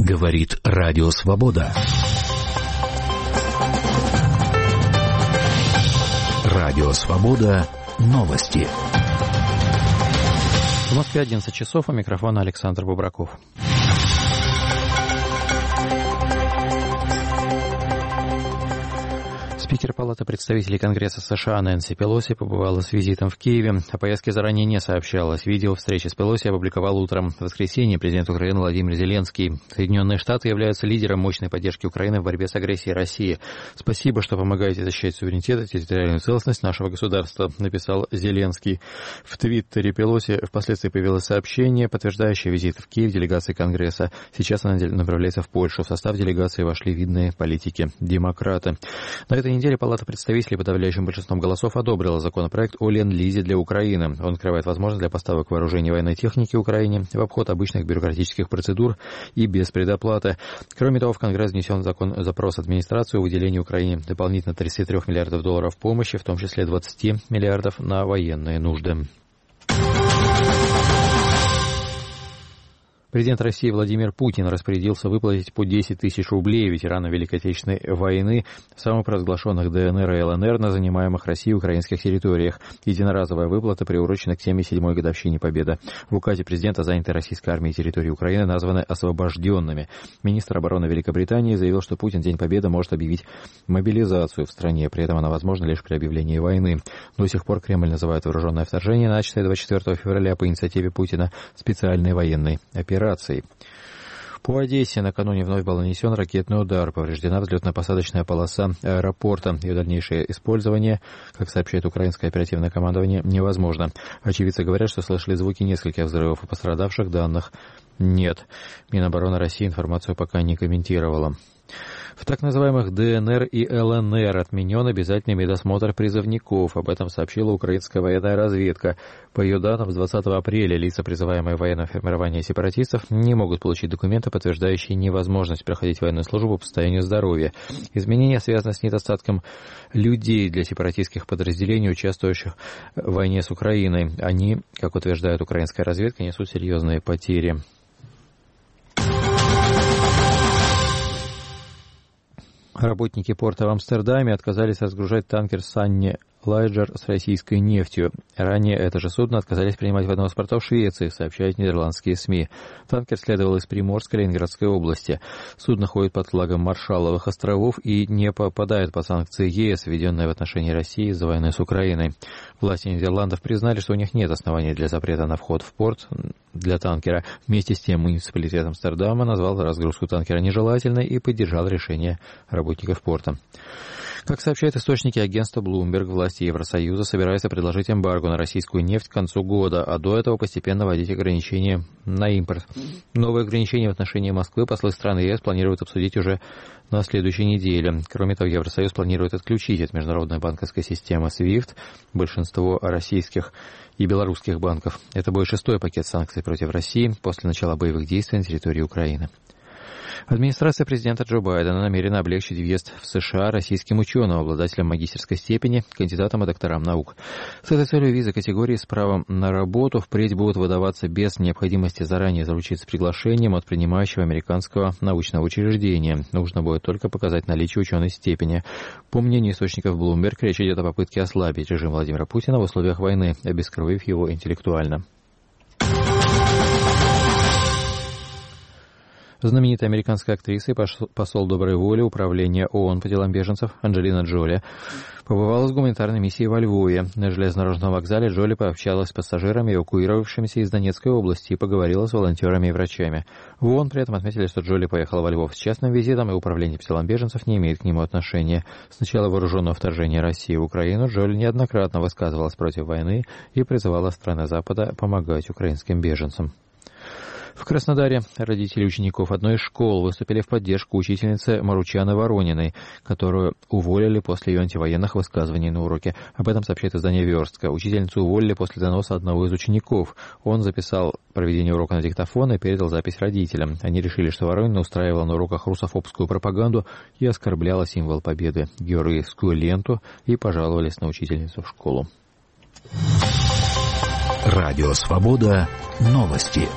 Говорит Радио Свобода. Радио Свобода. Новости. В Москве 11 часов, у микрофона Александр Бубраков. Спикер Палаты представителей Конгресса США Нэнси Пелоси побывала с визитом в Киеве. О поездке заранее не сообщалось. Видео встречи с Пелоси опубликовал утром в воскресенье президент Украины Владимир Зеленский. Соединенные Штаты являются лидером мощной поддержки Украины в борьбе с агрессией России. «Спасибо, что помогаете защищать суверенитет и территориальную целостность нашего государства», написал Зеленский. В твиттере Пелоси впоследствии появилось сообщение, подтверждающее визит в Киев делегации Конгресса. Сейчас она направляется в Польшу. В состав делегации вошли видные политики-демократы. На этой неделе Палата представителей подавляющим большинством голосов одобрила законопроект о ленд-лизе для Украины. Он открывает возможность для поставок вооружений и военной техники Украине в обход обычных бюрократических процедур и без предоплаты. Кроме того, в Конгресс внесен запрос администрации о выделении Украине дополнительно $33 миллиардов помощи, в том числе 20 миллиардов на военные нужды. Президент России Владимир Путин распорядился выплатить по 10 тысяч рублей ветеранам Великой Отечественной войны в самопровозглашенных ДНР и ЛНР на занимаемых Россией украинских территориях. Единоразовая выплата приурочена к 77-й годовщине Победы. В указе президента заняты российской армией территории Украины названы освобожденными. Министр обороны Великобритании заявил, что Путин в День Победы может объявить мобилизацию в стране. При этом она возможна лишь при объявлении войны. До сих пор Кремль называет вооруженное вторжение, начатое 24 февраля по инициативе Путина, специальной военной операцией. По Одессе накануне вновь был нанесен ракетный удар. Повреждена взлетно-посадочная полоса аэропорта. Ее дальнейшее использование, как сообщает украинское оперативное командование, невозможно. Очевидцы говорят, что слышали звуки нескольких взрывов, и пострадавших данных нет. Минобороны России информацию пока не комментировала. В так называемых ДНР и ЛНР отменен обязательный медосмотр призывников. Об этом сообщила украинская военная разведка. По ее данным, с 20 апреля лица, призываемые в военное формирование сепаратистов, не могут получить документы, подтверждающие невозможность проходить военную службу по состоянию здоровья. Изменения связаны с недостатком людей для сепаратистских подразделений, участвующих в войне с Украиной. Они, как утверждает украинская разведка, несут серьезные потери. Работники порта в Амстердаме отказались разгружать танкер «Санни Лайджер» с российской нефтью. Ранее это же судно отказались принимать в одном из портов Швеции, сообщают нидерландские СМИ. Танкер следовал из Приморской Ленинградской области. Судно ходит под флагом Маршалловых островов и не попадает под санкции ЕС, введенные в отношении России из-за войны с Украиной. Власти Нидерландов признали, что у них нет оснований для запрета на вход в порт для танкера. Вместе с тем муниципалитет Амстердама назвал разгрузку танкера нежелательной и поддержал решение работников порта. Как сообщают источники агентства Bloomberg, власти Евросоюза собираются предложить эмбарго на российскую нефть к концу года, а до этого постепенно вводить ограничения на импорт. Новые ограничения в отношении Москвы послы стран ЕС планируют обсудить уже на следующей неделе. Кроме того, Евросоюз планирует отключить от международной банковской системы SWIFT большинство российских и белорусских банков. Это будет 6-й пакет санкций против России после начала боевых действий на территории Украины. Администрация президента Джо Байдена намерена облегчить въезд в США российским ученым, обладателям магистерской степени, кандидатам и докторам наук. С этой целью визы категории с правом на работу впредь будут выдаваться без необходимости заранее заручиться приглашением от принимающего американского научного учреждения. Нужно будет только показать наличие ученой степени. По мнению источников Bloomberg, речь идет о попытке ослабить режим Владимира Путина в условиях войны, обескровив его интеллектуально. Знаменитая американская актриса и посол доброй воли Управления ООН по делам беженцев Анджелина Джоли побывала с гуманитарной миссией во Львове. На железнодорожном вокзале Джоли пообщалась с пассажирами, эвакуировавшимися из Донецкой области, и поговорила с волонтерами и врачами. В ООН при этом отметили, что Джоли поехала во Львов с частным визитом, и Управление по делам беженцев не имеет к нему отношения. С начала вооруженного вторжения России в Украину Джоли неоднократно высказывалась против войны и призывала страны Запада помогать украинским беженцам. В Краснодаре родители учеников одной из школ выступили в поддержку учительницы Маручаны Ворониной, которую уволили после ее антивоенных высказываний на уроке. Об этом сообщает издание «Верстка». Учительницу уволили после доноса одного из учеников. Он записал проведение урока на диктофон и передал запись родителям. Они решили, что Воронина устраивала на уроках русофобскую пропаганду и оскорбляла символ победы — георгиевскую ленту, и пожаловались на учительницу в школу. Радио «Свобода». Новости.